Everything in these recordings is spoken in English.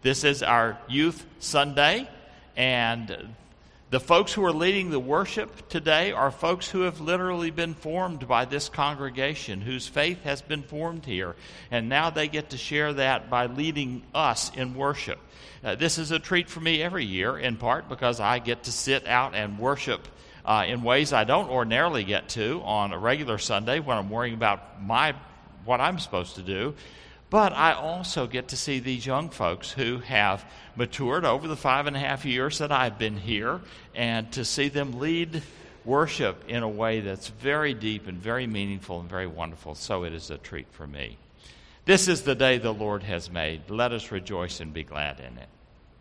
This is our Youth Sunday, and the folks who are leading the worship today are folks who have literally been formed by this congregation, whose faith has been formed here, and now they get to share that by leading us in worship. This is a treat for me every year, in part because I get to sit out and worship in ways I don't ordinarily get to on a regular Sunday when I'm worrying about what I'm supposed to do. But I also get to see these young folks who have matured over the 5.5 years that I've been here, and to see them lead worship in a way that's very deep and very meaningful and very wonderful. So it is a treat for me. This is the day the Lord has made. Let us rejoice and be glad in it.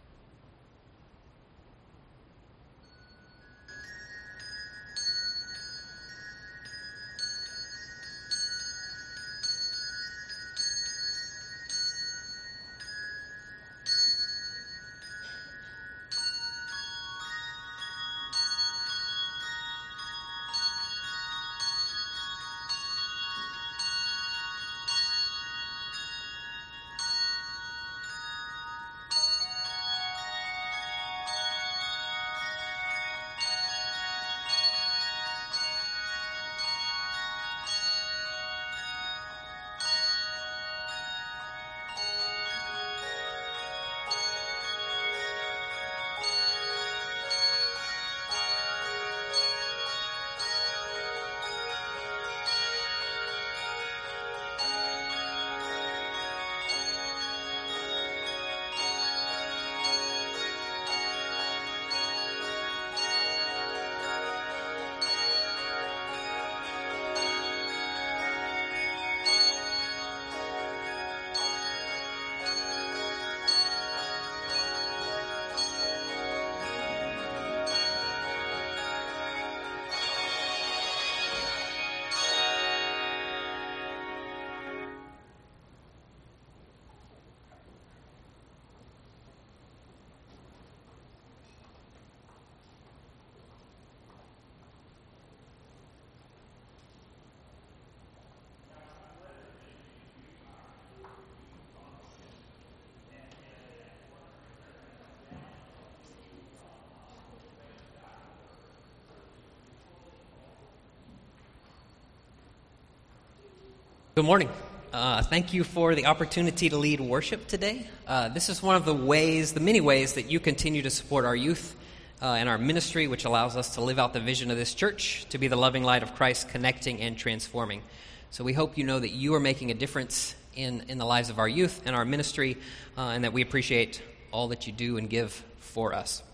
Good morning. Thank you for the opportunity to lead worship today. This is one of the many ways that you continue to support our youth and our ministry, which allows us to live out the vision of this church, to be the loving light of Christ, connecting and transforming. So we hope you know that you are making a difference in the lives of our youth and our ministry, and that we appreciate all that you do and give for us.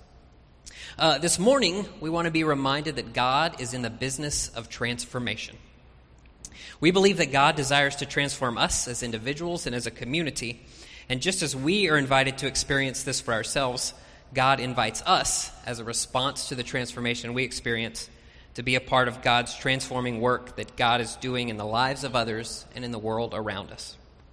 This morning, we want to be reminded that God is in the business of transformation. We believe that God desires to transform us as individuals and as a community, and just as we are invited to experience this for ourselves, God invites us, as a response to the transformation we experience, to be a part of God's transforming work that God is doing in the lives of others and in the world around us.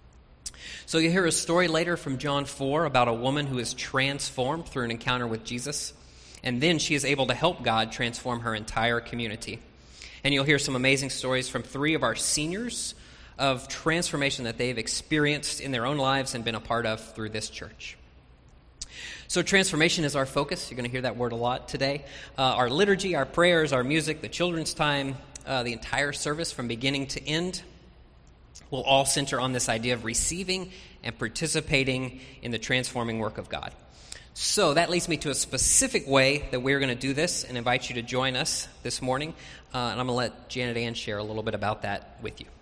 So you'll hear a story later from John 4 about a woman who is transformed through an encounter with Jesus, and then she is able to help God transform her entire community. And you'll hear some amazing stories from 3 of our seniors of transformation that they've experienced in their own lives and been a part of through this church. So transformation is our focus. You're going to hear that word a lot today. Our liturgy, our prayers, our music, the children's time, the entire service from beginning to end will all center on this idea of receiving and participating in the transforming work of God. So that leads me to a specific way that we're going to do this and invite you to join us this morning. And I'm going to let Janet Ann share a little bit about that with you.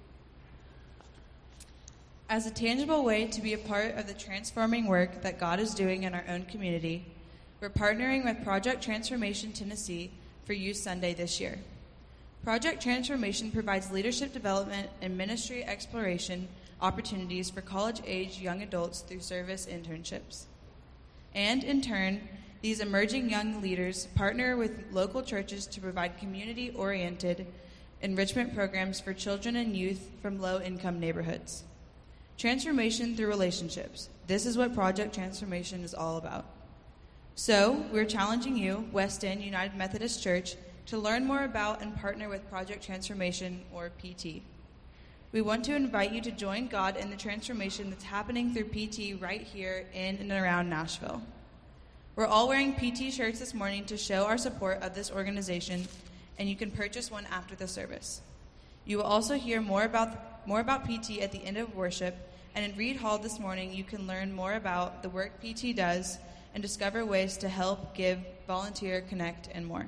As a tangible way to be a part of the transforming work that God is doing in our own community, we're partnering with Project Transformation Tennessee for Youth Sunday this year. Project Transformation provides leadership development and ministry exploration opportunities for college-age young adults through service internships. And in turn, these emerging young leaders partner with local churches to provide community-oriented enrichment programs for children and youth from low-income neighborhoods. Transformation through relationships. This is what Project Transformation is all about. So, we're challenging you, West End United Methodist Church, to learn more about and partner with Project Transformation, or PT. We want to invite you to join God in the transformation that's happening through PT right here in and around Nashville. We're all wearing PT shirts this morning to show our support of this organization, and you can purchase one after the service. You will also hear more about PT at the end of worship, and in Reed Hall this morning you can learn more about the work PT does and discover ways to help, give, volunteer, connect, and more.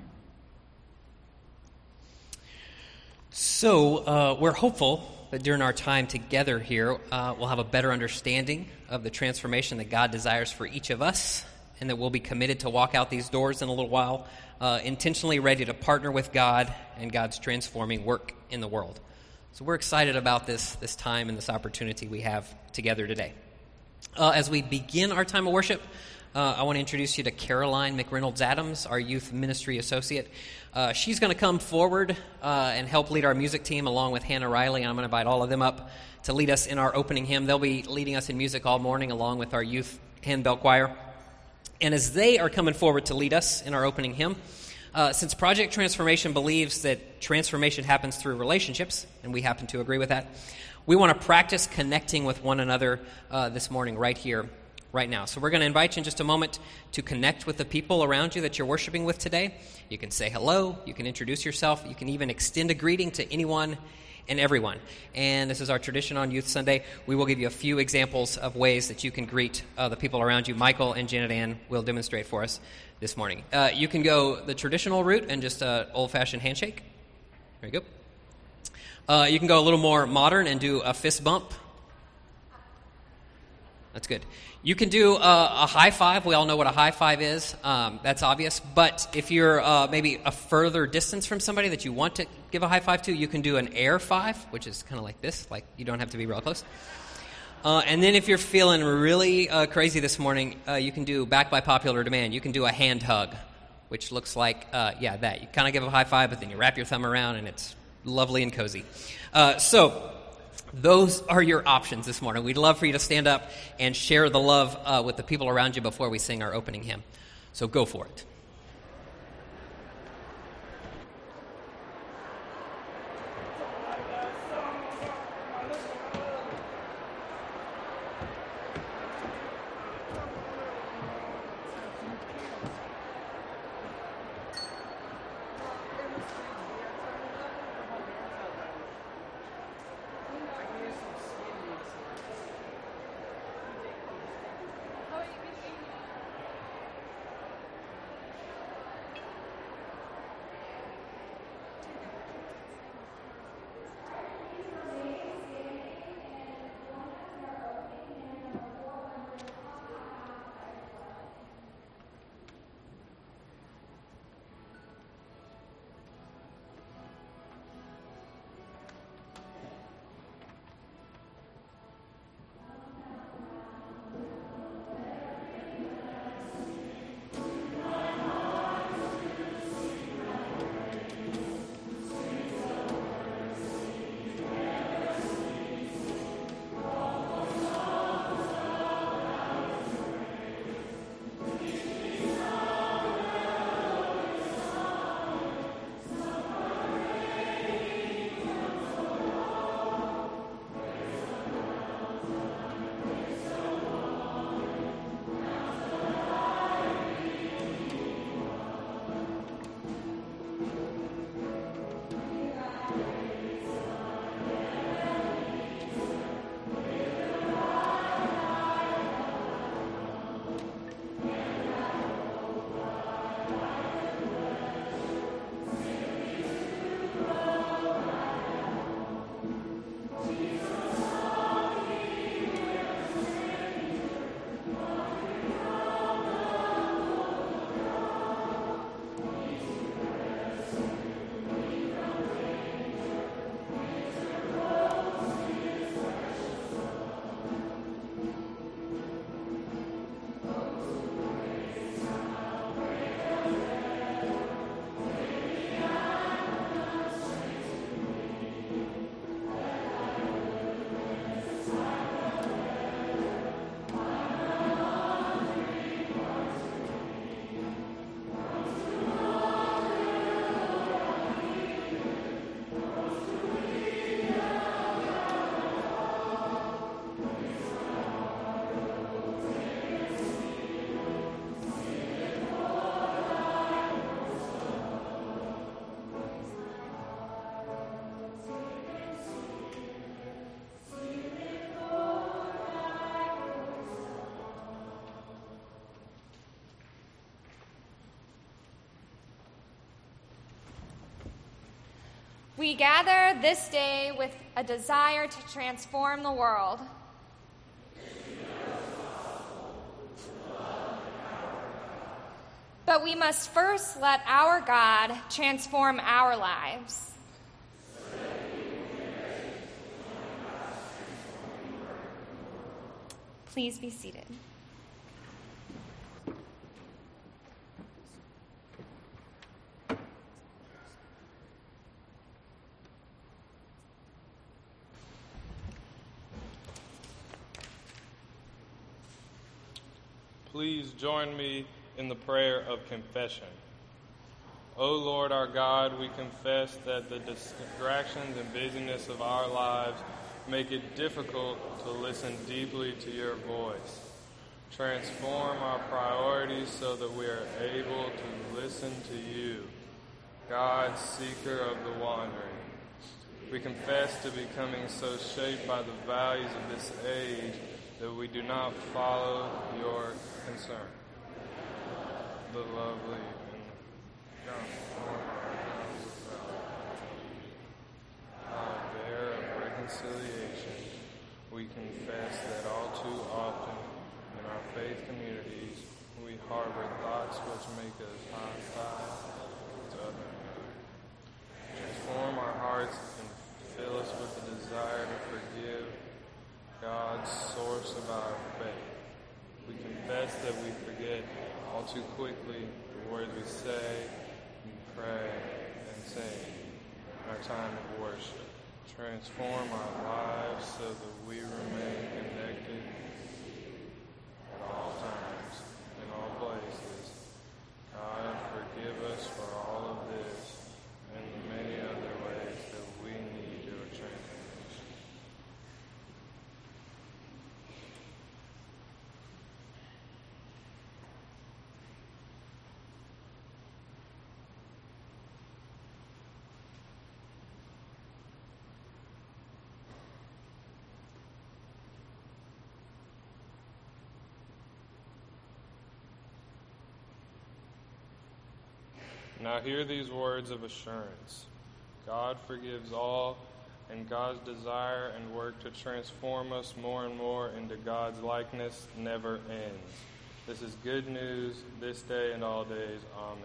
So we're hopeful that during our time together here, we'll have a better understanding of the transformation that God desires for each of us, and that we'll be committed to walk out these doors in a little while, intentionally ready to partner with God and God's transforming work in the world. So we're excited about this time and this opportunity we have together today. As we begin our time of worship, I want to introduce you to Caroline McReynolds-Adams, our youth ministry associate. She's going to come forward and help lead our music team along with Hannah Riley, and I'm going to invite all of them up to lead us in our opening hymn. They'll be leading us in music all morning along with our youth handbell choir. And as they are coming forward to lead us in our opening hymn, since Project Transformation believes that transformation happens through relationships, and we happen to agree with that, we want to practice connecting with one another this morning right here, right now. So we're going to invite you in just a moment to connect with the people around you that you're worshiping with today. You can say hello, you can introduce yourself, you can even extend a greeting to anyone and everyone. And this is our tradition on Youth Sunday. We will give you a few examples of ways that you can greet the people around you. Michael and Janet Ann will demonstrate for us this morning. You can go the traditional route and just an old-fashioned handshake. There you go. You can go a little more modern and do a fist bump. That's good. You can do a high five. We all know what a high five is. That's obvious. But if you're maybe a further distance from somebody that you want to give a high five to, you can do an air five, which is kind of like this. Like, you don't have to be real close. And then if you're feeling really crazy this morning, you can do, back by popular demand, you can do a hand hug, which looks like, that. You kind of give a high five, but then you wrap your thumb around, and it's lovely and cozy. So those are your options this morning. We'd love for you to stand up and share the love with the people around you before we sing our opening hymn. So go for it. We gather this day with a desire to transform the world. But we must first let our God transform our lives. Please be seated. Please join me in the prayer of confession. O Lord our God, we confess that the distractions and busyness of our lives make it difficult to listen deeply to your voice. Transform our priorities so that we are able to listen to you, God, seeker of the wandering. We confess to becoming so shaped by the values of this age that we do not follow your concern. The lovely and transform our bearer of reconciliation. We confess that all too often in our faith communities we harbor thoughts which make us hostile to others. Transform our hearts and fill us with the desire to forgive, God's source of our faith. We confess that we forget all too quickly the words we say, and pray, and sing in our time of worship. Transform our lives so that we remain connected at all times, in all places. God, forgive us for all of this and the many other ways that we need your transformation. Now hear these words of assurance. God forgives all, and God's desire and work to transform us more and more into God's likeness never ends. This is good news this day and all days. Amen.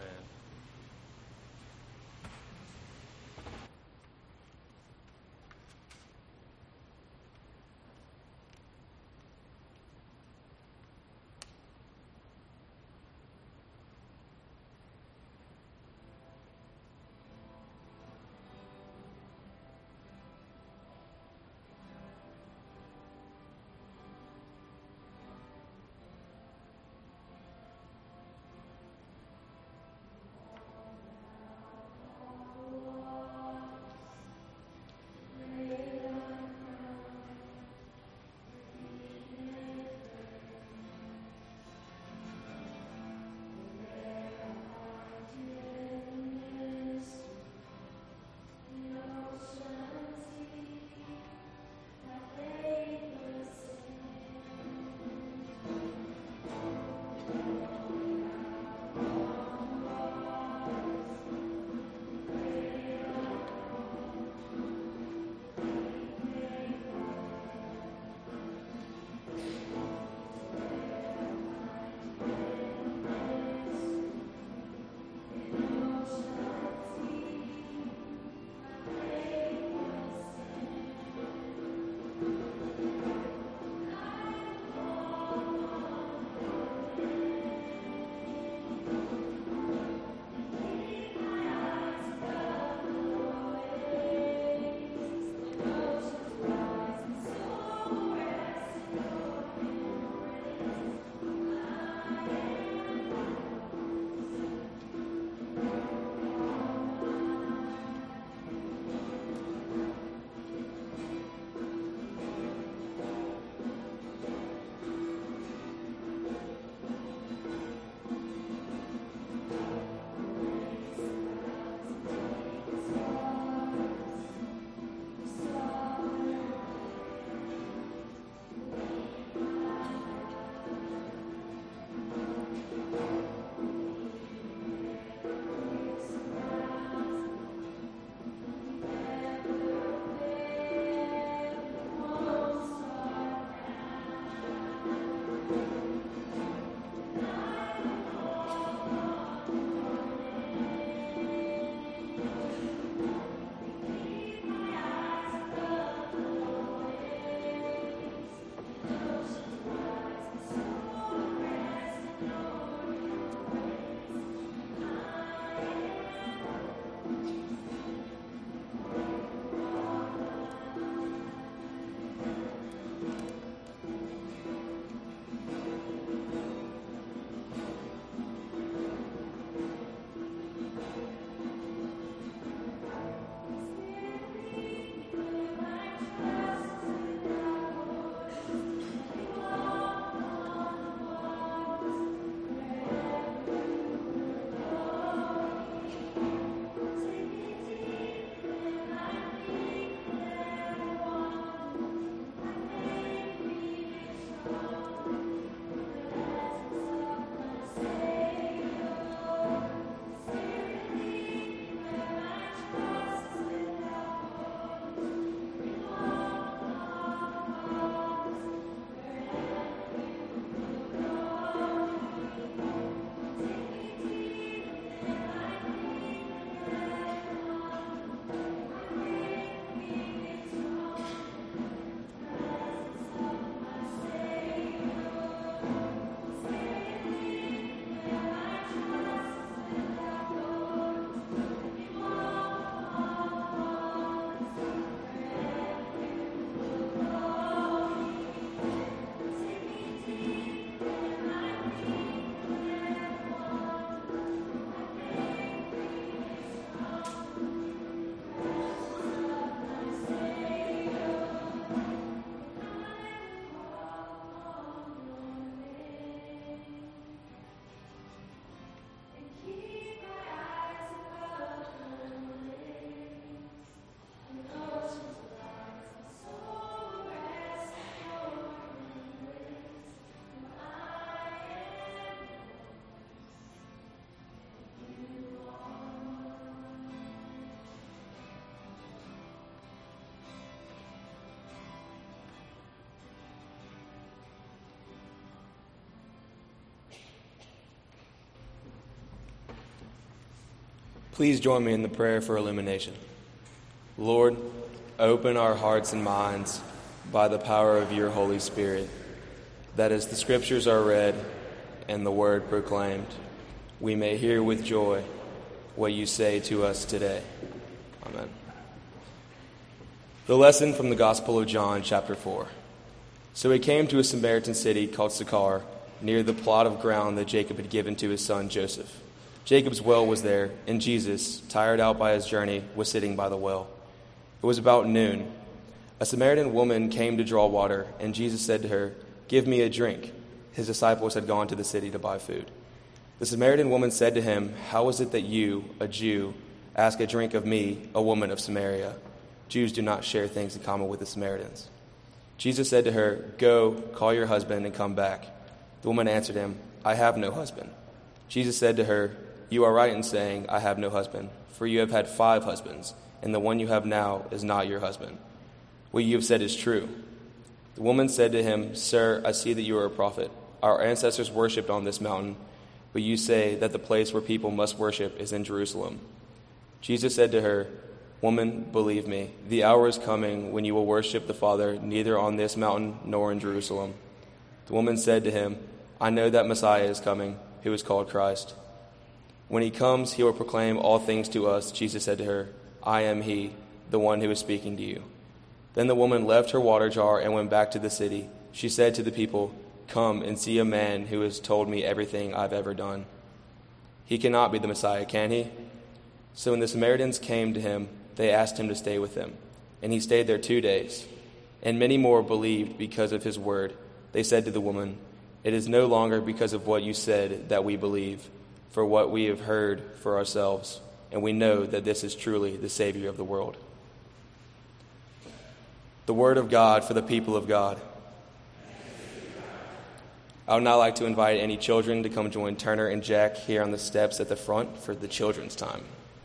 Please join me in the prayer for illumination. Lord, open our hearts and minds by the power of your Holy Spirit, that as the Scriptures are read and the Word proclaimed, we may hear with joy what you say to us today. Amen. The lesson from the Gospel of John, chapter 4. So he came to a Samaritan city called Sychar, near the plot of ground that Jacob had given to his son Joseph. Jacob's well was there, and Jesus, tired out by his journey, was sitting by the well. It was about noon. A Samaritan woman came to draw water, and Jesus said to her, "Give me a drink." His disciples had gone to the city to buy food. The Samaritan woman said to him, "How is it that you, a Jew, ask a drink of me, a woman of Samaria? Jews do not share things in common with the Samaritans." Jesus said to her, "Go, call your husband and come back." The woman answered him, "I have no husband." Jesus said to her, "You are right in saying, 'I have no husband,' for you have had 5 husbands, and the one you have now is not your husband. What you have said is true." The woman said to him, "Sir, I see that you are a prophet. Our ancestors worshipped on this mountain, but you say that the place where people must worship is in Jerusalem." Jesus said to her, "Woman, believe me, the hour is coming when you will worship the Father neither on this mountain nor in Jerusalem." The woman said to him, "I know that Messiah is coming, who is called Christ. When he comes, he will proclaim all things to us." Jesus said to her, "I am he, the one who is speaking to you." Then the woman left her water jar and went back to the city. She said to the people, "Come and see a man who has told me everything I've ever done. He cannot be the Messiah, can he?" So when the Samaritans came to him, they asked him to stay with them. And he stayed there 2 days. And many more believed because of his word. They said to the woman, "It is no longer because of what you said that we believe, for what we have heard for ourselves, and we know that this is truly the Savior of the world." The word of God for the people of God. I would now like to invite any children to come join Turner and Jack here on the steps at the front for the children's time.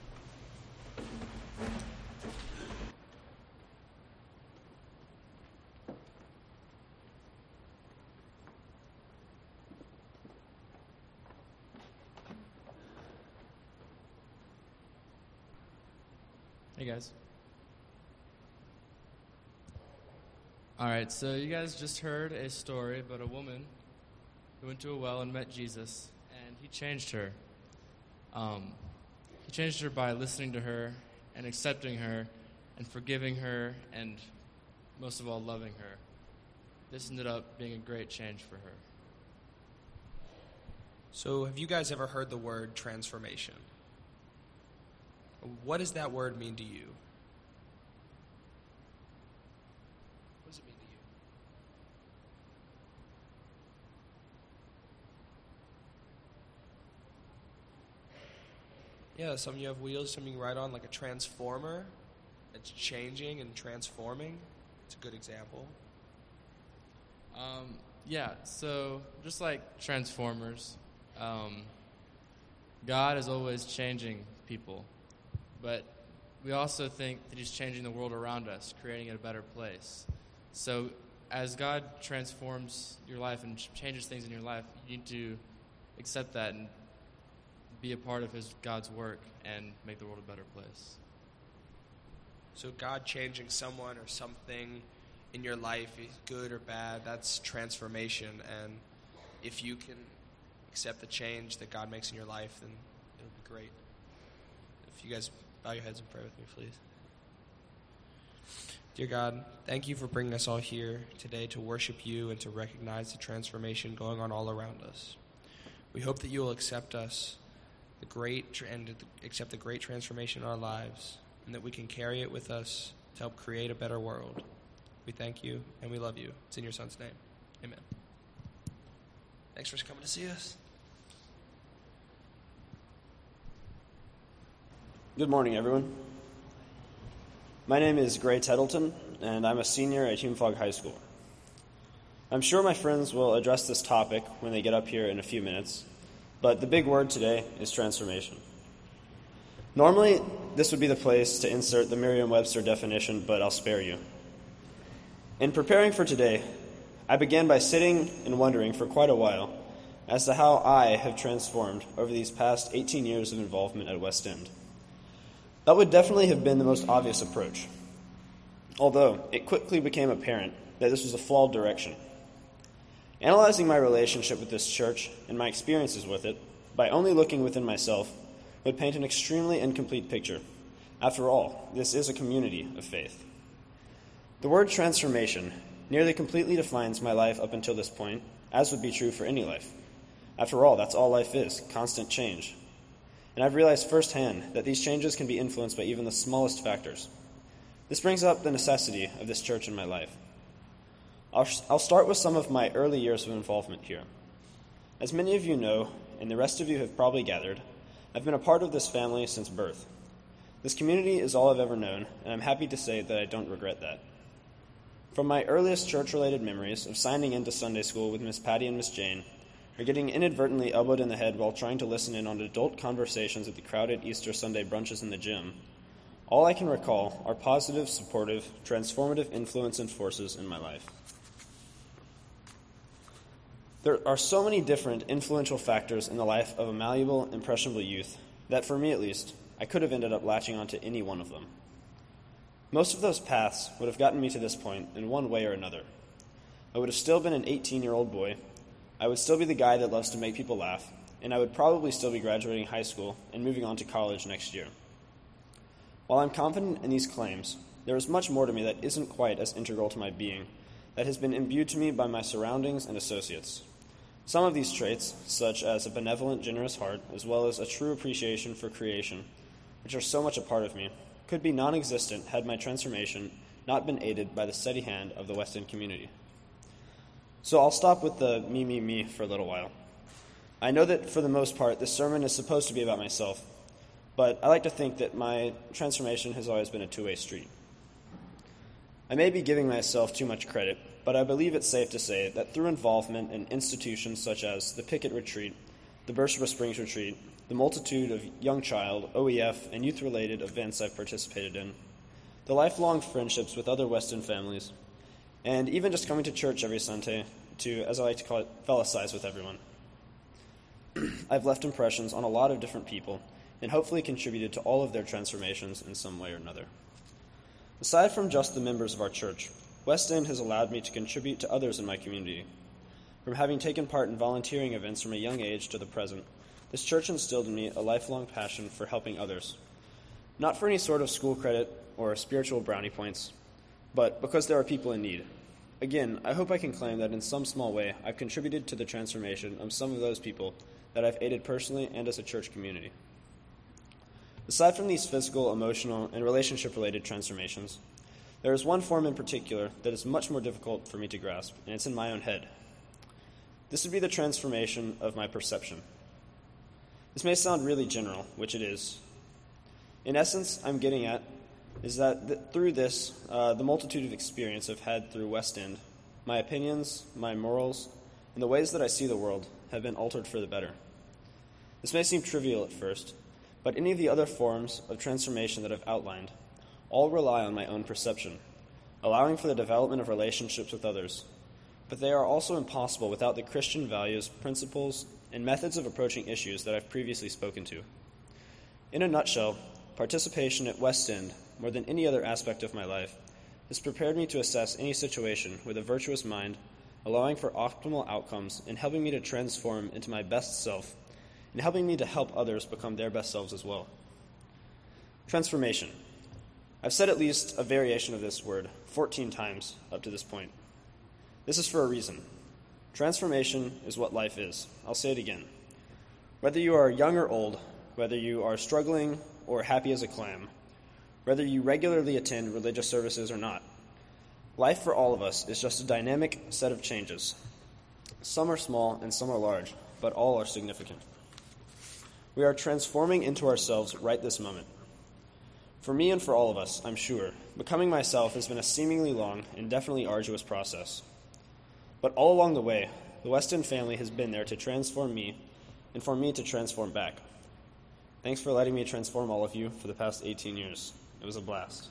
Hey guys. Alright, so you guys just heard a story about a woman who went to a well and met Jesus, and he changed her. He changed her by listening to her and accepting her and forgiving her and, most of all, loving her. This ended up being a great change for her. So have you guys ever heard the word transformation? What does that word mean to you? What does it mean to you? Yeah, some of you have wheels, some of you ride on like a transformer. It's changing and transforming. It's a good example. Yeah, so just like Transformers, God is always changing people. But we also think that he's changing the world around us, creating it a better place. So as God transforms your life and changes things in your life, you need to accept that and be a part of God's work and make the world a better place. So God changing someone or something in your life, good or bad, that's transformation. And if you can accept the change that God makes in your life, then it'll be great. If you guys bow your heads and pray with me, please. Dear God, thank you for bringing us all here today to worship you and to recognize the transformation going on all around us. We hope that you will accept us, accept the great transformation in our lives, and that we can carry it with us to help create a better world. We thank you and we love you. It's in your Son's name. Amen. Thanks for coming to see us. Good morning, everyone. My name is Gray Tettleton, and I'm a senior at Hume Fogg High School. I'm sure my friends will address this topic when they get up here in a few minutes, but the big word today is transformation. Normally, this would be the place to insert the Merriam-Webster definition, but I'll spare you. In preparing for today, I began by sitting and wondering for quite a while as to how I have transformed over these past 18 years of involvement at West End. That would definitely have been the most obvious approach, although it quickly became apparent that this was a flawed direction. Analyzing my relationship with this church and my experiences with it by only looking within myself would paint an extremely incomplete picture. After all, this is a community of faith. The word transformation nearly completely defines my life up until this point, as would be true for any life. After all, that's all life is, constant change. And I've realized firsthand that these changes can be influenced by even the smallest factors. This brings up the necessity of this church in my life. I'll start with some of my early years of involvement here. As many of you know, and the rest of you have probably gathered, I've been a part of this family since birth. This community is all I've ever known, and I'm happy to say that I don't regret that. From my earliest church-related memories of signing into Sunday school with Miss Patty and Miss Jane, or getting inadvertently elbowed in the head while trying to listen in on adult conversations at the crowded Easter Sunday brunches in the gym, all I can recall are positive, supportive, transformative influence and forces in my life. There are so many different influential factors in the life of a malleable, impressionable youth that, for me at least, I could have ended up latching onto any one of them. Most of those paths would have gotten me to this point in one way or another. I would have still been an 18-year-old boy, I would still be the guy that loves to make people laugh, and I would probably still be graduating high school and moving on to college next year. While I'm confident in these claims, there is much more to me that isn't quite as integral to my being, that has been imbued to me by my surroundings and associates. Some of these traits, such as a benevolent, generous heart, as well as a true appreciation for creation, which are so much a part of me, could be non-existent had my transformation not been aided by the steady hand of the West End community. So I'll stop with the me for a little while. I know that for the most part this sermon is supposed to be about myself, but I like to think that my transformation has always been a two-way street. I may be giving myself too much credit, but I believe it's safe to say that through involvement in institutions such as the Picket Retreat, the Beersheba Springs Retreat, the multitude of Young Child, OEF, and youth-related events I've participated in, the lifelong friendships with other West End families, and even just coming to church every Sunday to, as I like to call it, fellowsize with everyone. I've left impressions on a lot of different people and hopefully contributed to all of their transformations in some way or another. Aside from just the members of our church, West End has allowed me to contribute to others in my community. From having taken part in volunteering events from a young age to the present, this church instilled in me a lifelong passion for helping others. Not for any sort of school credit or spiritual brownie points, but because there are people in need. Again, I hope I can claim that in some small way I've contributed to the transformation of some of those people that I've aided personally and as a church community. Aside from these physical, emotional, and relationship-related transformations, there is one form in particular that is much more difficult for me to grasp, and it's in my own head. This would be the transformation of my perception. This may sound really general, which it is. In essence, I'm getting at is that through this, the multitude of experience I've had through West End, my opinions, my morals, and the ways that I see the world have been altered for the better. This may seem trivial at first, but any of the other forms of transformation that I've outlined all rely on my own perception, allowing for the development of relationships with others. But they are also impossible without the Christian values, principles, and methods of approaching issues that I've previously spoken to. In a nutshell, participation at West End, more than any other aspect of my life, has prepared me to assess any situation with a virtuous mind, allowing for optimal outcomes and helping me to transform into my best self, and helping me to help others become their best selves as well. Transformation. I've said at least a variation of this word 14 times up to this point. This is for a reason. Transformation is what life is. I'll say it again. Whether you are young or old, whether you are struggling or happy as a clam, whether you regularly attend religious services or not, life for all of us is just a dynamic set of changes. Some are small and some are large, but all are significant. We are transforming into ourselves right this moment. For me and for all of us, I'm sure, becoming myself has been a seemingly long and definitely arduous process. But all along the way, the West End family has been there to transform me and for me to transform back. Thanks for letting me transform all of you for the past 18 years. It was a blast.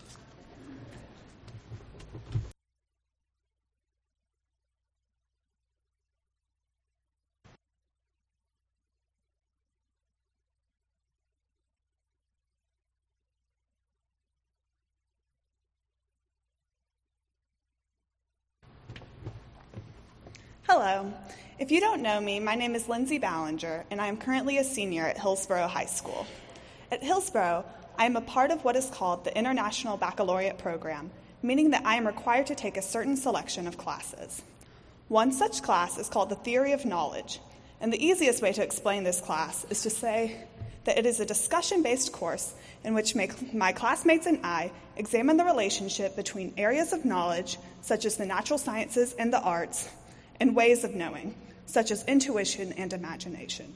Hello. If you don't know me, my name is Lindsay Ballinger, and I am currently a senior at Hillsborough High School. At Hillsborough, I am a part of what is called the International Baccalaureate Program, meaning that I am required to take a certain selection of classes. One such class is called the Theory of Knowledge, and the easiest way to explain this class is to say that it is a discussion-based course in which my classmates and I examine the relationship between areas of knowledge, such as the natural sciences and the arts, and ways of knowing, such as intuition and imagination.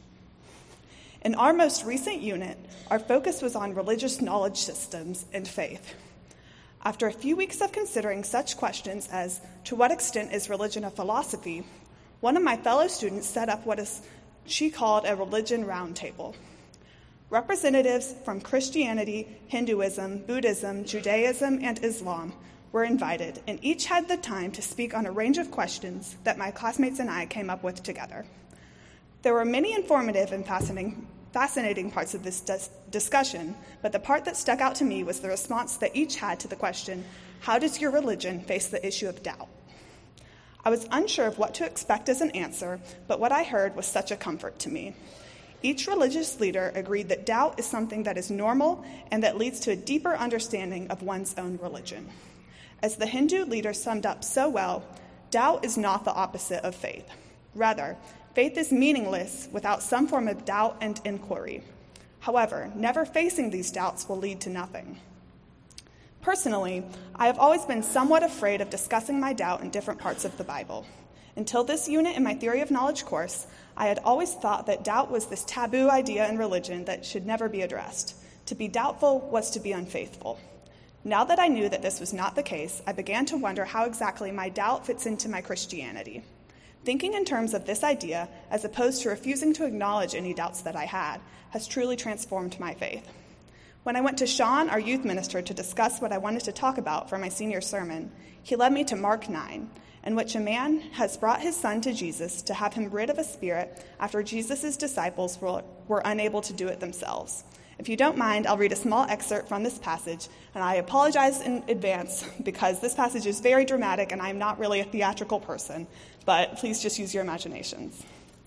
In our most recent unit, our focus was on religious knowledge systems and faith. After a few weeks of considering such questions as, to what extent is religion a philosophy, one of my fellow students set up what she called a religion roundtable. Representatives from Christianity, Hinduism, Buddhism, Judaism, and Islam were invited, and each had the time to speak on a range of questions that my classmates and I came up with together. There were many informative and fascinating parts of this discussion, but the part that stuck out to me was the response that each had to the question, how does your religion face the issue of doubt? I was unsure of what to expect as an answer, but what I heard was such a comfort to me. Each religious leader agreed that doubt is something that is normal and that leads to a deeper understanding of one's own religion. As the Hindu leader summed up so well, doubt is not the opposite of faith. Rather, faith is meaningless without some form of doubt and inquiry. However, never facing these doubts will lead to nothing. Personally, I have always been somewhat afraid of discussing my doubt in different parts of the Bible. Until this unit in my Theory of Knowledge course, I had always thought that doubt was this taboo idea in religion that should never be addressed. To be doubtful was to be unfaithful. Now that I knew that this was not the case, I began to wonder how exactly my doubt fits into my Christianity. Thinking in terms of this idea, as opposed to refusing to acknowledge any doubts that I had, has truly transformed my faith. When I went to Sean, our youth minister, to discuss what I wanted to talk about for my senior sermon, he led me to Mark 9, in which a man has brought his son to Jesus to have him rid of a spirit after Jesus' disciples were unable to do it themselves. If you don't mind, I'll read a small excerpt from this passage, and I apologize in advance because this passage is very dramatic and I'm not really a theatrical person, but please just use your imaginations.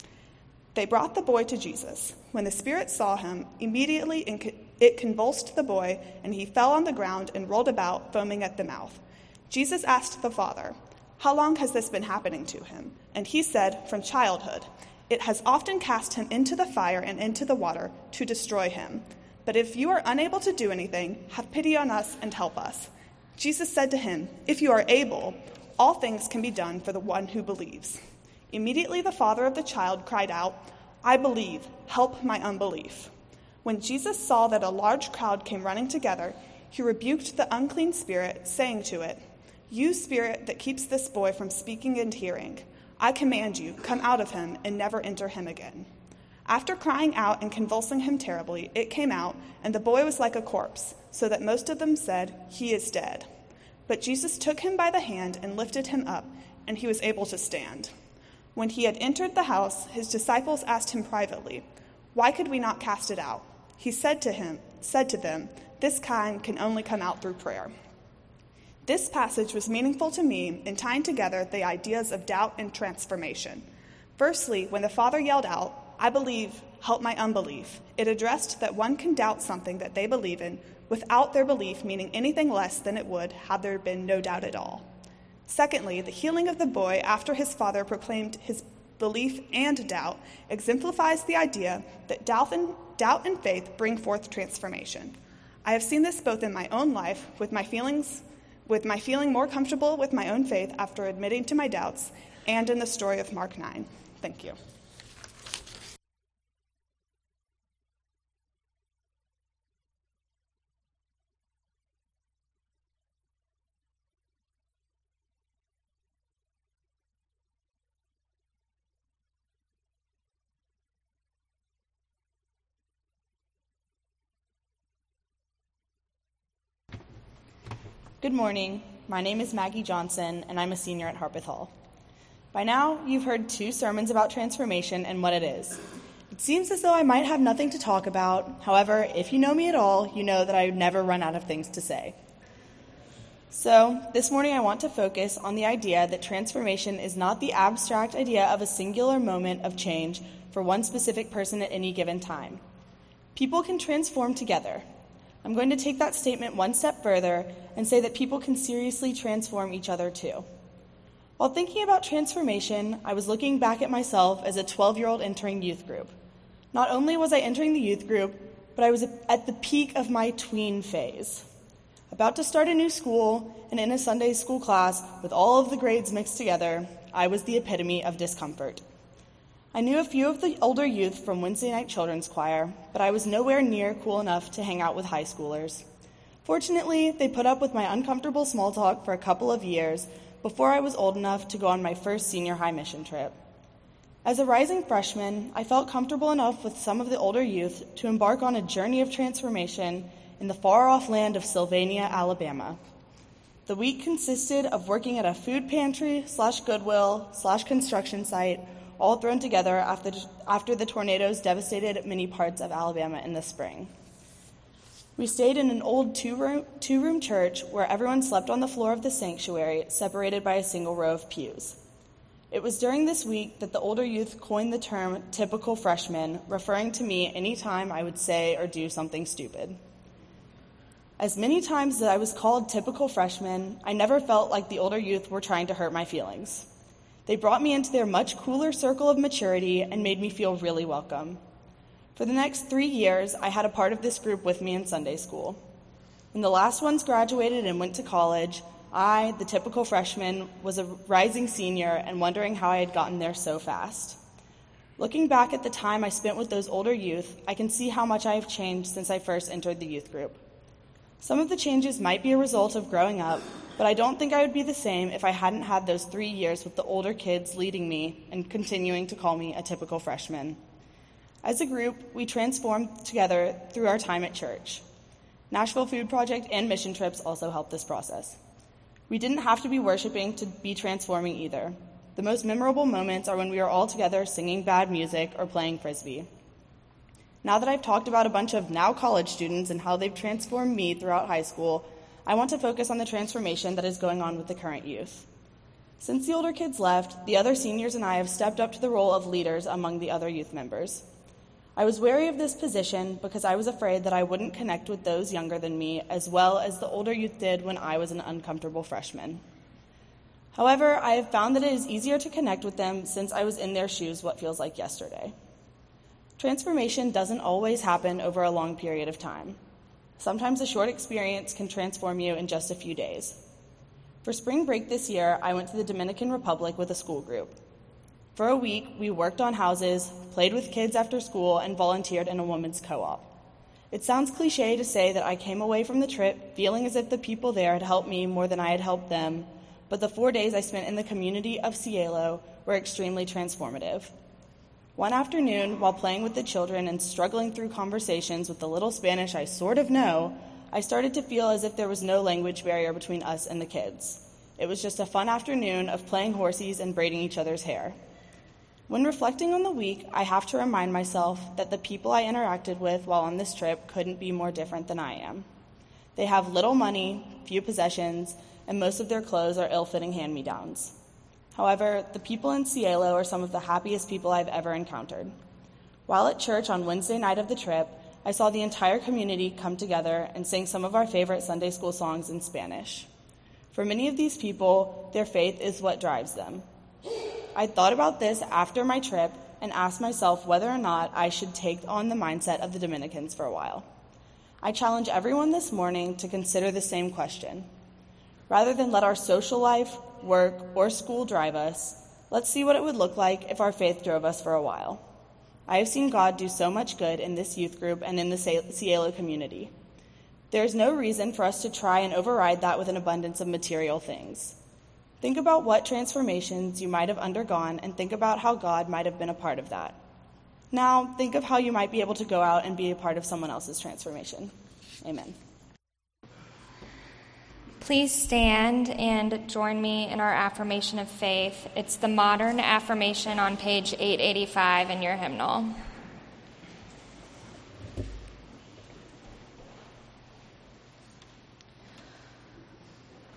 They brought the boy to Jesus. When the spirit saw him, immediately it convulsed the boy, and he fell on the ground and rolled about, foaming at the mouth. Jesus asked the father, "How long has this been happening to him?" And he said, "From childhood. It has often cast him into the fire and into the water to destroy him. But if you are unable to do anything, have pity on us and help us." Jesus said to him, "If you are able, all things can be done for the one who believes." Immediately the father of the child cried out, "I believe, help my unbelief." When Jesus saw that a large crowd came running together, he rebuked the unclean spirit, saying to it, "You spirit that keeps this boy from speaking and hearing, I command you, come out of him and never enter him again." After crying out and convulsing him terribly, it came out, and the boy was like a corpse, so that most of them said, "He is dead." But Jesus took him by the hand and lifted him up, and he was able to stand. When he had entered the house, his disciples asked him privately, "Why could we not cast it out?" He said to them, "This kind can only come out through prayer." This passage was meaningful to me in tying together the ideas of doubt and transformation. Firstly, when the father yelled out, "I believe, help my unbelief," it addressed that one can doubt something that they believe in without their belief meaning anything less than it would had there been no doubt at all. Secondly, the healing of the boy after his father proclaimed his belief and doubt exemplifies the idea that doubt and faith bring forth transformation. I have seen this both in my own life with my feeling more comfortable with my own faith after admitting to my doubts, and in the story of Mark 9. Thank you. Good morning. My name is Maggie Johnson, and I'm a senior at Harpeth Hall. By now, you've heard 2 sermons about transformation and what it is. It seems as though I might have nothing to talk about. However, if you know me at all, you know that I never run out of things to say. So, this morning I want to focus on the idea that transformation is not the abstract idea of a singular moment of change for one specific person at any given time. People can transform together. I'm going to take that statement one step further and say that people can seriously transform each other too. While thinking about transformation, I was looking back at myself as a 12-year-old entering youth group. Not only was I entering the youth group, but I was at the peak of my tween phase. About to start a new school and in a Sunday school class with all of the grades mixed together, I was the epitome of discomfort. I knew a few of the older youth from Wednesday night children's choir, but I was nowhere near cool enough to hang out with high schoolers. Fortunately, they put up with my uncomfortable small talk for a couple of years before I was old enough to go on my first senior high mission trip. As a rising freshman, I felt comfortable enough with some of the older youth to embark on a journey of transformation in the far-off land of Sylvania, Alabama. The week consisted of working at a food pantry / Goodwill / construction site, all thrown together after the tornadoes devastated many parts of Alabama in the spring. We stayed in an old two-room church where everyone slept on the floor of the sanctuary, separated by a single row of pews. It was during this week that the older youth coined the term typical freshman, referring to me anytime I would say or do something stupid. As many times that I was called typical freshman, I never felt like the older youth were trying to hurt my feelings. They brought me into their much cooler circle of maturity and made me feel really welcome. For the next 3 years, I had a part of this group with me in Sunday school. When the last ones graduated and went to college, I, the typical freshman, was a rising senior and wondering how I had gotten there so fast. Looking back at the time I spent with those older youth, I can see how much I have changed since I first entered the youth group. Some of the changes might be a result of growing up, but I don't think I would be the same if I hadn't had those 3 years with the older kids leading me and continuing to call me a typical freshman. As a group, we transformed together through our time at church. Nashville Food Project and mission trips also helped this process. We didn't have to be worshiping to be transforming either. The most memorable moments are when we are all together singing bad music or playing Frisbee. Now that I've talked about a bunch of now college students and how they've transformed me throughout high school, I want to focus on the transformation that is going on with the current youth. Since the older kids left, the other seniors and I have stepped up to the role of leaders among the other youth members. I was wary of this position because I was afraid that I wouldn't connect with those younger than me as well as the older youth did when I was an uncomfortable freshman. However, I have found that it is easier to connect with them since I was in their shoes what feels like yesterday. Transformation doesn't always happen over a long period of time. Sometimes a short experience can transform you in just a few days. For spring break this year, I went to the Dominican Republic with a school group. For a week, we worked on houses, played with kids after school, and volunteered in a women's co-op. It sounds cliche to say that I came away from the trip feeling as if the people there had helped me more than I had helped them, but the 4 days I spent in the community of Cielo were extremely transformative. One afternoon, while playing with the children and struggling through conversations with the little Spanish I sort of know, I started to feel as if there was no language barrier between us and the kids. It was just a fun afternoon of playing horsies and braiding each other's hair. When reflecting on the week, I have to remind myself that the people I interacted with while on this trip couldn't be more different than I am. They have little money, few possessions, and most of their clothes are ill-fitting hand-me-downs. However, the people in Cielo are some of the happiest people I've ever encountered. While at church on Wednesday night of the trip, I saw the entire community come together and sing some of our favorite Sunday school songs in Spanish. For many of these people, their faith is what drives them. I thought about this after my trip and asked myself whether or not I should take on the mindset of the Dominicans for a while. I challenge everyone this morning to consider the same question. Rather than let our social life, work, or school drive us, let's see what it would look like if our faith drove us for a while. I have seen God do so much good in this youth group and in the Cielo community. There is no reason for us to try and override that with an abundance of material things. Think about what transformations you might have undergone and think about how God might have been a part of that. Now, think of how you might be able to go out and be a part of someone else's transformation. Amen. Please stand and join me in our affirmation of faith. It's the modern affirmation on page 885 in your hymnal.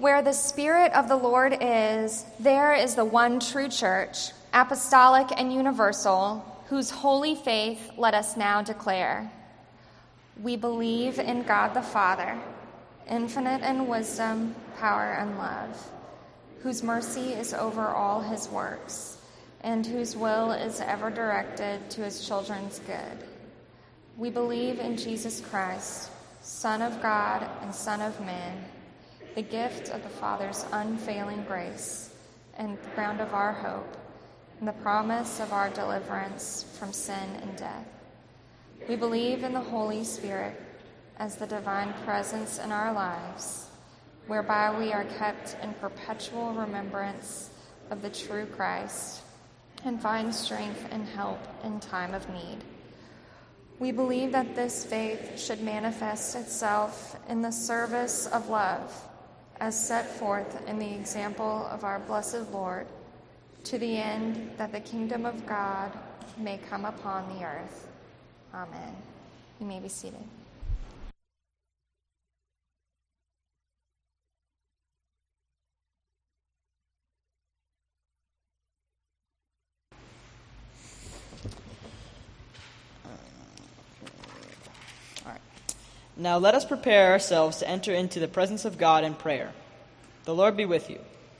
Where the Spirit of the Lord is, there is the one true church, apostolic and universal, whose holy faith let us now declare. We believe in God the Father, infinite in wisdom, power, and love, whose mercy is over all his works, and whose will is ever directed to his children's good. We believe in Jesus Christ, Son of God and Son of man, the gift of the Father's unfailing grace, and the ground of our hope, and the promise of our deliverance from sin and death. We believe in the Holy Spirit as the divine presence in our lives, whereby we are kept in perpetual remembrance of the true Christ and find strength and help in time of need. We believe that this faith should manifest itself in the service of love, as set forth in the example of our blessed Lord, to the end that the kingdom of God may come upon the earth. Amen. You may be seated. Now let us prepare ourselves to enter into the presence of God in prayer. The Lord be with you.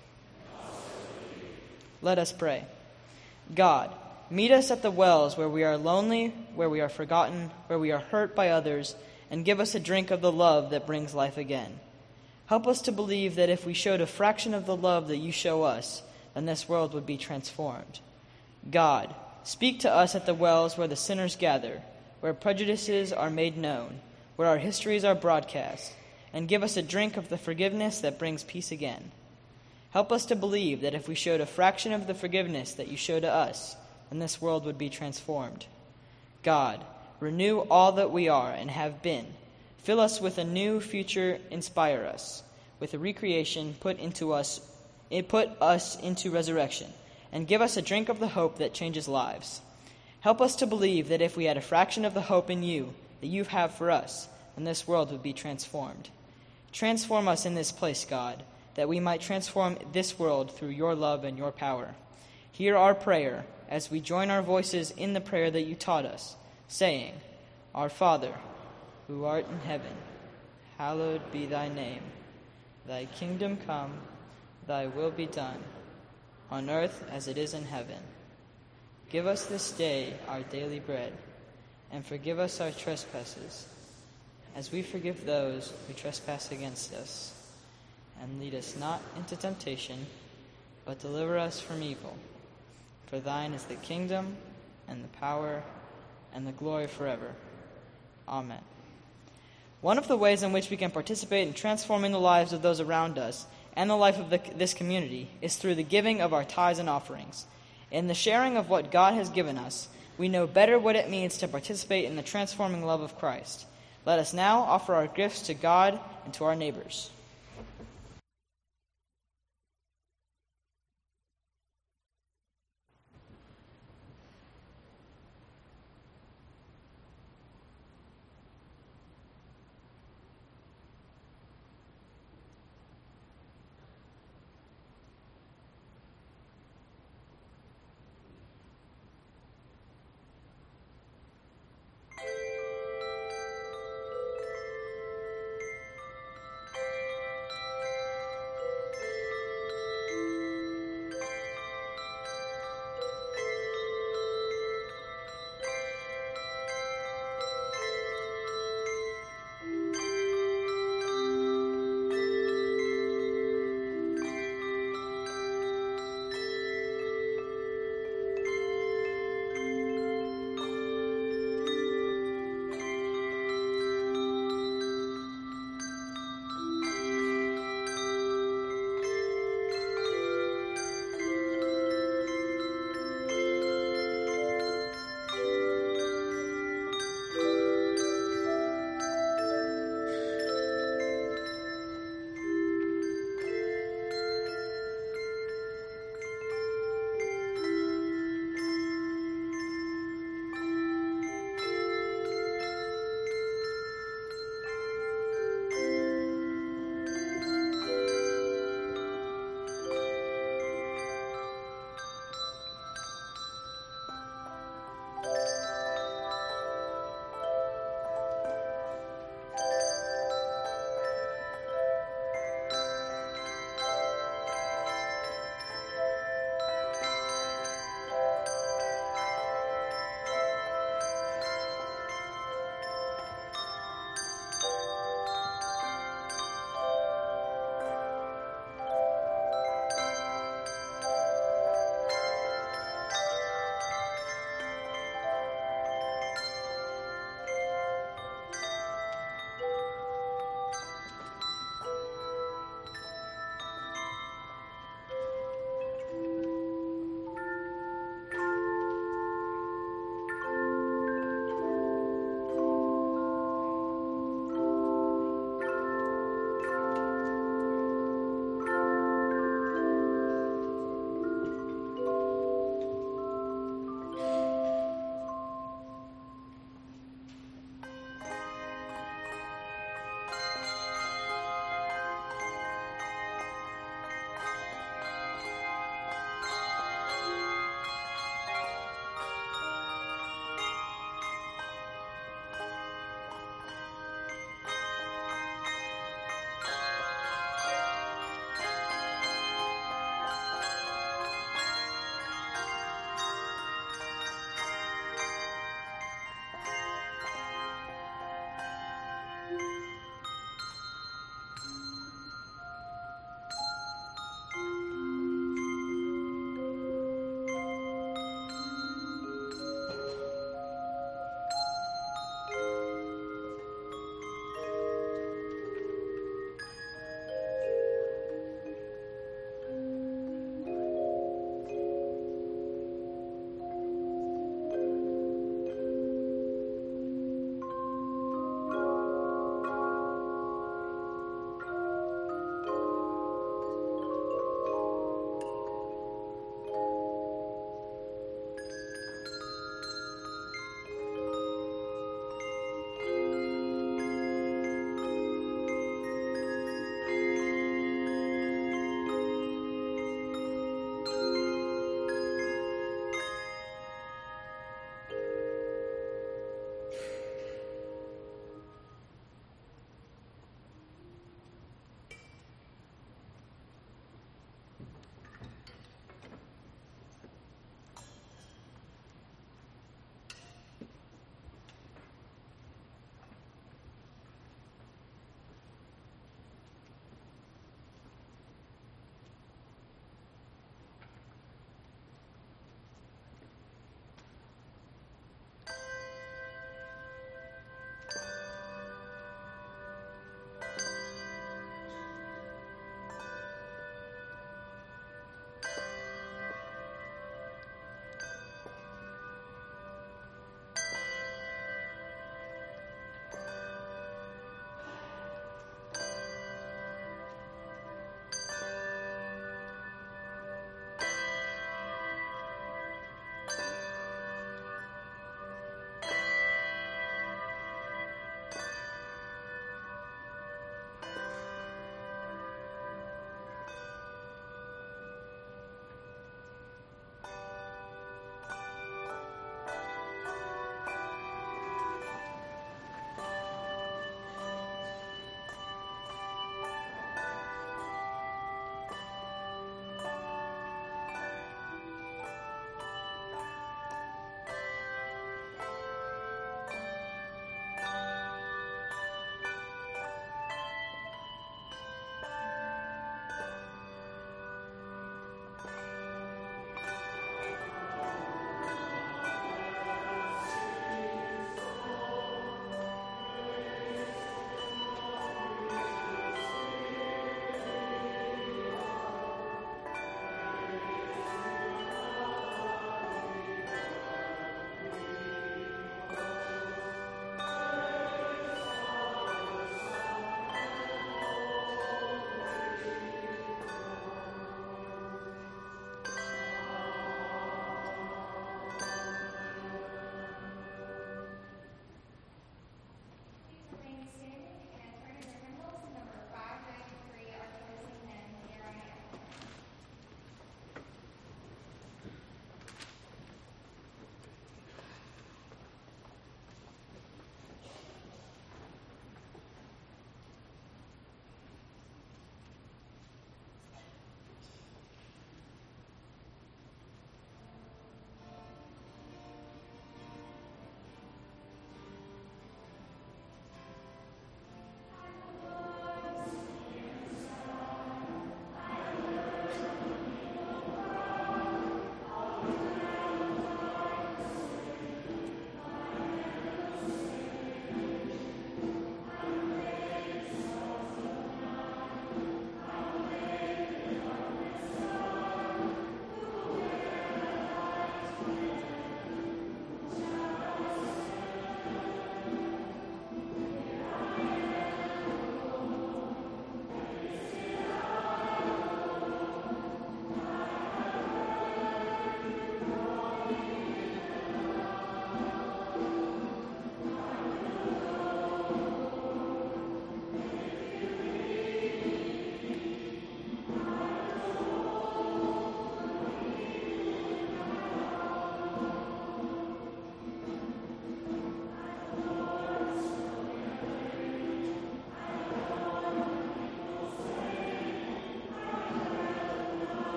Let us pray. God, meet us at the wells where we are lonely, where we are forgotten, where we are hurt by others, and give us a drink of the love that brings life again. Help us to believe that if we showed a fraction of the love that you show us, then this world would be transformed. God, speak to us at the wells where the sinners gather, where prejudices are made known, where our histories are broadcast, and give us a drink of the forgiveness that brings peace again. Help us to believe that if we showed a fraction of the forgiveness that you show to us, then this world would be transformed. God, renew all that we are and have been. Fill us with a new future, inspire us. With a recreation, put us into resurrection, and give us a drink of the hope that changes lives. Help us to believe that if we had a fraction of the hope in you that you have for us, then this world would be transformed. Transform us in this place, God, that we might transform this world through your love and your power. Hear our prayer as we join our voices in the prayer that you taught us, saying, Our Father, who art in heaven, hallowed be thy name. Thy kingdom come, thy will be done, on earth as it is in heaven. Give us this day our daily bread, and forgive us our trespasses, as we forgive those who trespass against us. And lead us not into temptation, but deliver us from evil. For thine is the kingdom, and the power, and the glory forever. Amen. One of the ways in which we can participate in transforming the lives of those around us and the life of this community is through the giving of our tithes and offerings. In the sharing of what God has given us, we know better what it means to participate in the transforming love of Christ. Let us now offer our gifts to God and to our neighbors.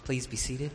Please be seated.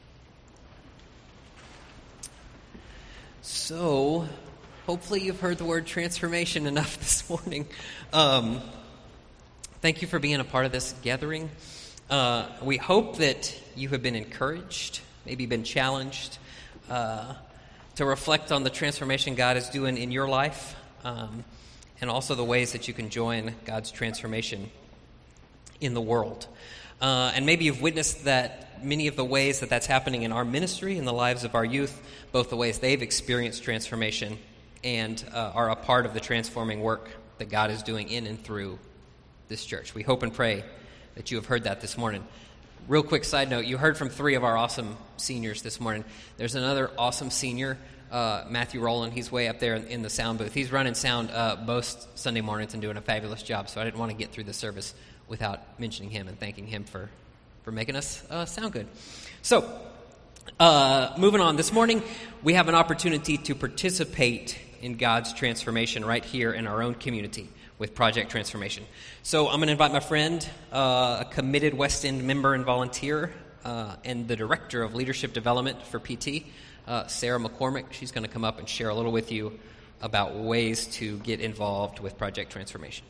So, hopefully you've heard the word transformation enough this morning. Thank you for being a part of this gathering. We hope that you have been encouraged, maybe been challenged to reflect on the transformation God is doing in your life, and also the ways that you can join God's transformation in the world. And maybe you've witnessed that many of the ways that that's happening in our ministry, in the lives of our youth, both the ways they've experienced transformation and are a part of the transforming work that God is doing in and through this church. We hope and pray that you have heard that this morning. Real quick side note, you heard from 3 of our awesome seniors this morning. There's another awesome senior, Matthew Rowland. He's way up there in the sound booth. He's running sound most Sunday mornings and doing a fabulous job, so I didn't want to get through the service without mentioning him and thanking him for making us sound good. So, moving on. This morning, we have an opportunity to participate in God's transformation right here in our own community with Project Transformation. So I'm going to invite my friend, a committed West End member and volunteer, and the Director of Leadership Development for PT, Sarah McCormick. She's going to come up and share a little with you about ways to get involved with Project Transformation.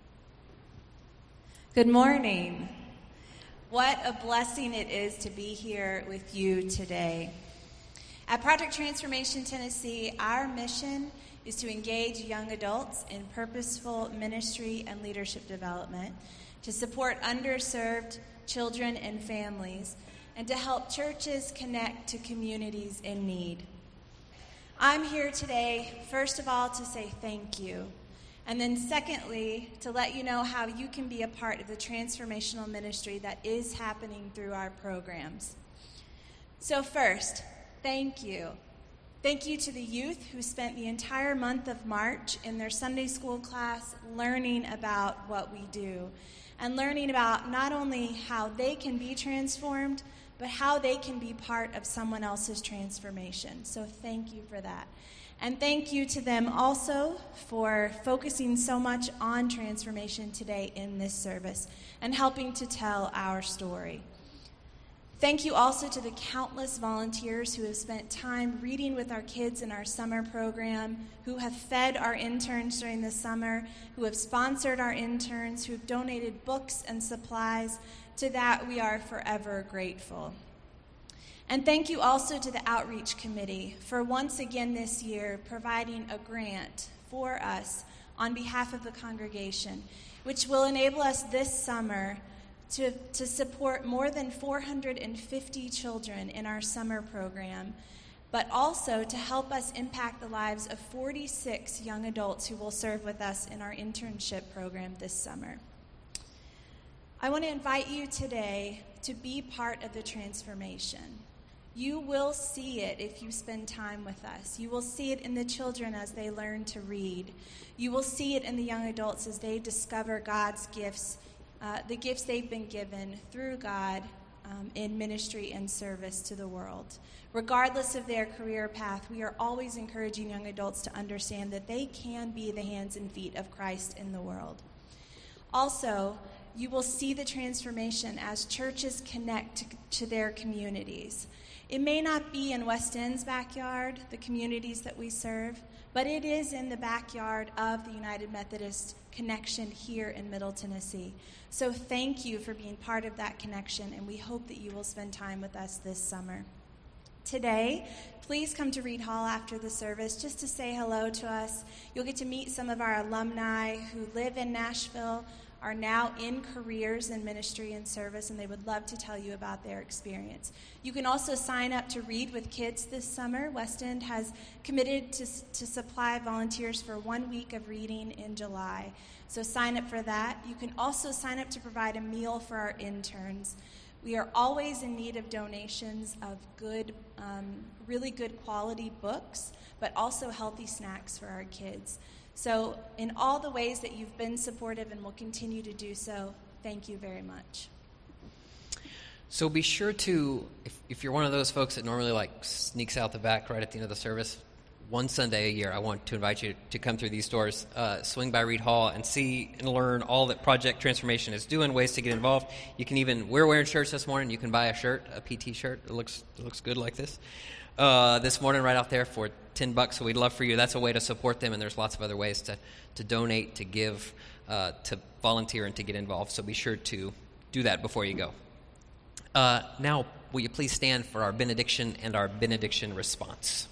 Good morning. What a blessing it is to be here with you today. At Project Transformation Tennessee, our mission is to engage young adults in purposeful ministry and leadership development, to support underserved children and families, and to help churches connect to communities in need. I'm here today, first of all, to say thank you. And then secondly, to let you know how you can be a part of the transformational ministry that is happening through our programs. So first, thank you. Thank you to the youth who spent the entire month of March in their Sunday school class learning about what we do and learning about not only how they can be transformed, but how they can be part of someone else's transformation. So thank you for that. And thank you to them also for focusing so much on transformation today in this service and helping to tell our story. Thank you also to the countless volunteers who have spent time reading with our kids in our summer program, who have fed our interns during the summer, who have sponsored our interns, who have donated books and supplies. To that, we are forever grateful. And thank you also to the Outreach Committee for once again this year providing a grant for us on behalf of the congregation, which will enable us this summer to support more than 450 children in our summer program, but also to help us impact the lives of 46 young adults who will serve with us in our internship program this summer. I want to invite you today to be part of the transformation. You will see it if you spend time with us. You will see it in the children as they learn to read. You will see it in the young adults as they discover God's gifts, the gifts they've been given through God in ministry and service to the world. Regardless of their career path, we are always encouraging young adults to understand that they can be the hands and feet of Christ in the world. Also, you will see the transformation as churches connect to their communities. It may not be in West End's backyard, the communities that we serve, but it is in the backyard of the United Methodist connection here in Middle Tennessee. So thank you for being part of that connection, and we hope that you will spend time with us this summer. Today, please come to Reed Hall after the service just to say hello to us. You'll get to meet some of our alumni who live in Nashville, are now in careers in ministry and service, and they would love to tell you about their experience. You can also sign up to read with kids this summer. West End has committed to supply volunteers for 1 week of reading in July. So sign up for that. You can also sign up to provide a meal for our interns. We are always in need of donations of good, really good quality books, but also healthy snacks for our kids. So in all the ways that you've been supportive and will continue to do so, thank you very much. So be sure to, if you're one of those folks that normally sneaks out the back right at the end of the service, one Sunday a year, I want to invite you to come through these doors, swing by Reed Hall, and see and learn all that Project Transformation is doing, ways to get involved. You can even, we're wearing shirts this morning. You can buy a shirt, a PT shirt. It looks good like this. This morning right out there for $10, so we'd love for you. That's a way to support them, and there's lots of other ways to donate, to give, to volunteer, and to get involved. So be sure to do that before you go. Now, will you please stand for our benediction and our benediction response?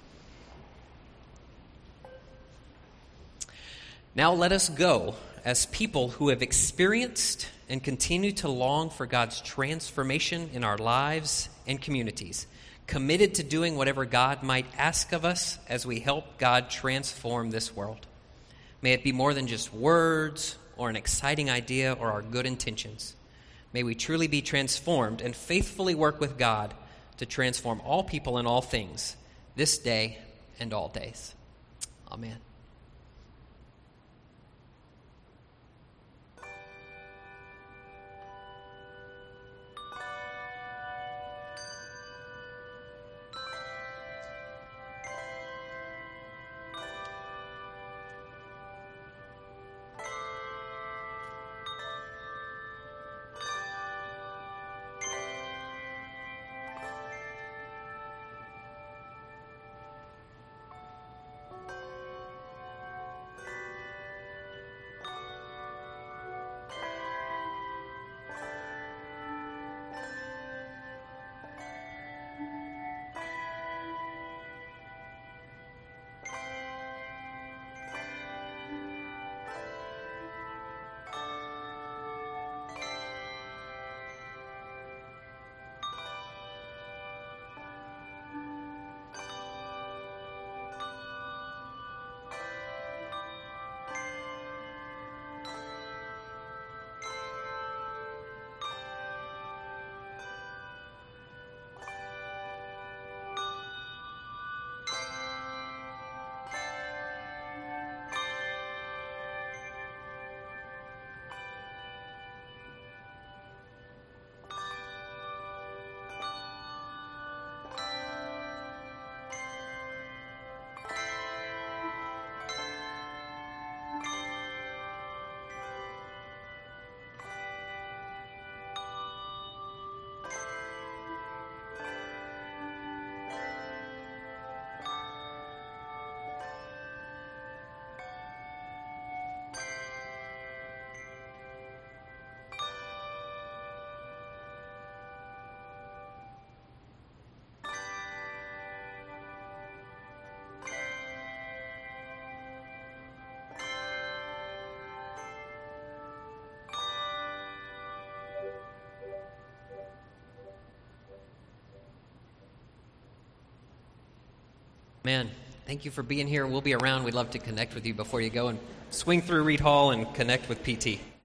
Now let us go as people who have experienced and continue to long for God's transformation in our lives and communities, committed to doing whatever God might ask of us as we help God transform this world. May it be more than just words or an exciting idea or our good intentions. May we truly be transformed and faithfully work with God to transform all people and all things this day and all days. Amen. Man, thank you for being here. We'll be around. We'd love to connect with you before you go and swing through Reed Hall and connect with PT.